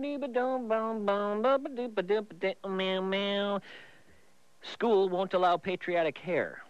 School won't allow patriotic hair.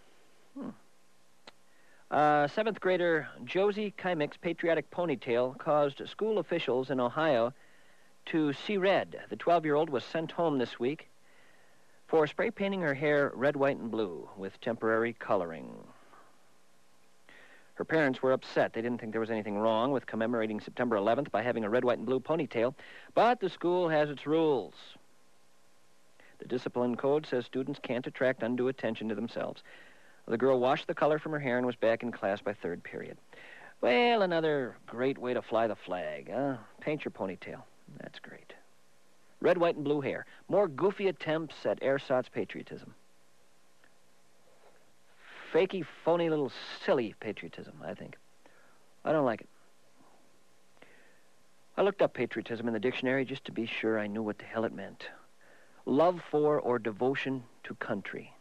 Seventh grader Josie Kymek's patriotic ponytail caused school officials in Ohio to see red. The 12-year-old was sent home this week for spray painting her hair red, white, and blue with temporary coloring. Her parents were upset. They didn't think there was anything wrong with commemorating September 11th by having a red, white, and blue ponytail, but the school has its rules. The discipline code says students can't attract undue attention to themselves. The girl washed the color from her hair and was back in class by third period. Well, another great way to fly the flag, huh? Paint your ponytail. That's great. Red, white, and blue hair. More goofy attempts at ersatz patriotism. Fakey, phony, little silly patriotism, I think. I don't like it. I looked up patriotism in the dictionary just to be sure I knew what the hell it meant. Love for or devotion to country.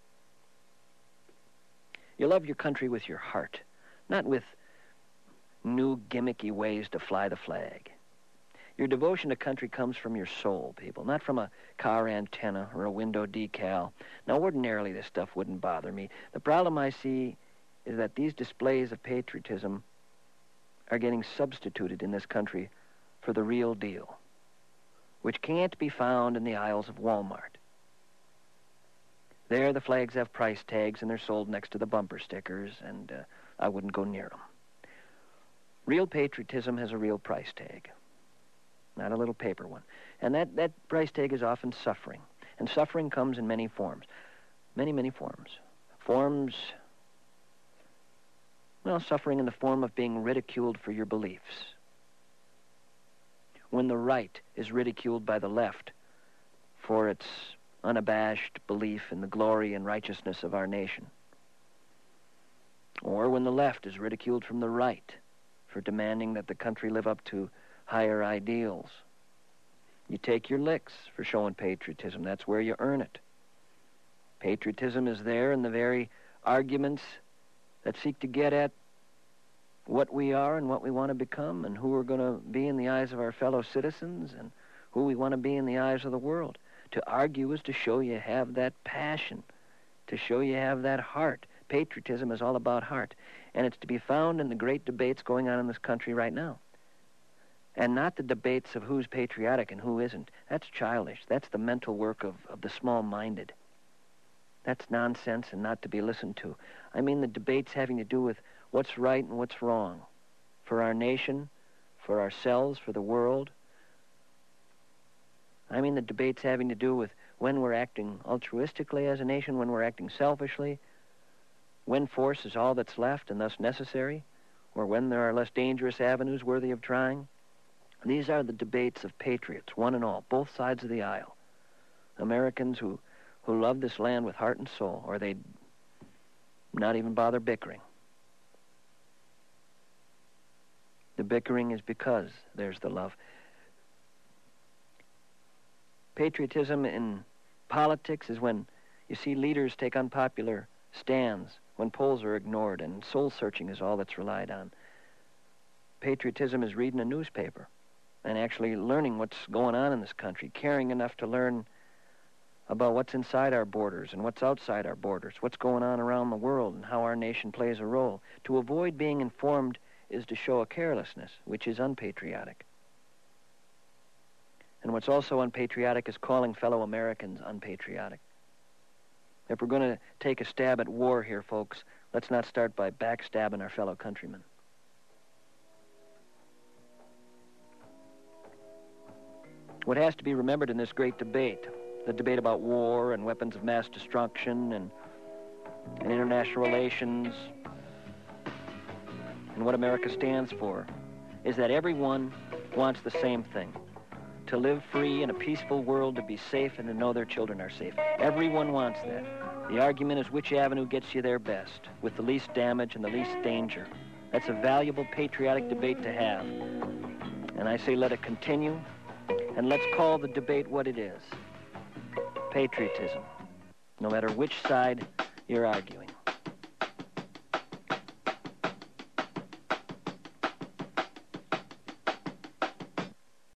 You love your country with your heart, not with new gimmicky ways to fly the flag. Your devotion to country comes from your soul, people, not from a car antenna or a window decal. Now, ordinarily, this stuff wouldn't bother me. The problem I see is that these displays of patriotism are getting substituted in this country for the real deal, which can't be found in the aisles of Walmart. There, the flags have price tags, and they're sold next to the bumper stickers, and I wouldn't go near them. Real patriotism has a real price tag, not a little paper one. And that price tag is often suffering. And suffering comes in many forms. Many, many forms. Suffering in the form of being ridiculed for your beliefs. When the right is ridiculed by the left for its unabashed belief in the glory and righteousness of our nation. Or when the left is ridiculed from the right for demanding that the country live up to higher ideals. You take your licks for showing patriotism. That's where you earn it. Patriotism is there in the very arguments that seek to get at what we are and what we want to become and who we're going to be in the eyes of our fellow citizens and who we want to be in the eyes of the world. To argue is to show you have that passion, to show you have that heart. Patriotism is all about heart, and it's to be found in the great debates going on in this country right now. And not the debates of who's patriotic and who isn't. That's childish. That's the mental work of the small-minded. That's nonsense and not to be listened to. I mean the debates having to do with what's right and what's wrong for our nation, for ourselves, for the world. I mean the debates having to do with when we're acting altruistically as a nation, when we're acting selfishly, when force is all that's left and thus necessary, or when there are less dangerous avenues worthy of trying. These are the debates of patriots, one and all, both sides of the aisle. Americans who love this land with heart and soul, or they'd not even bother bickering. The bickering is because there's the love. Patriotism in politics is when you see leaders take unpopular stands, when polls are ignored and soul-searching is all that's relied on. Patriotism is reading a newspaper and actually learning what's going on in this country, caring enough to learn about what's inside our borders and what's outside our borders, what's going on around the world and how our nation plays a role. To avoid being informed is to show a carelessness, which is unpatriotic. And what's also unpatriotic is calling fellow Americans unpatriotic. If we're going to take a stab at war here, folks, let's not start by backstabbing our fellow countrymen. What has to be remembered in this great debate, the debate about war and weapons of mass destruction and international relations and what America stands for, is that everyone wants the same thing: to live free in a peaceful world, to be safe, and to know their children are safe. Everyone wants that. The argument is which avenue gets you there best, with the least damage and the least danger. That's a valuable patriotic debate to have. And I say let it continue, and let's call the debate what it is: patriotism, no matter which side you're arguing.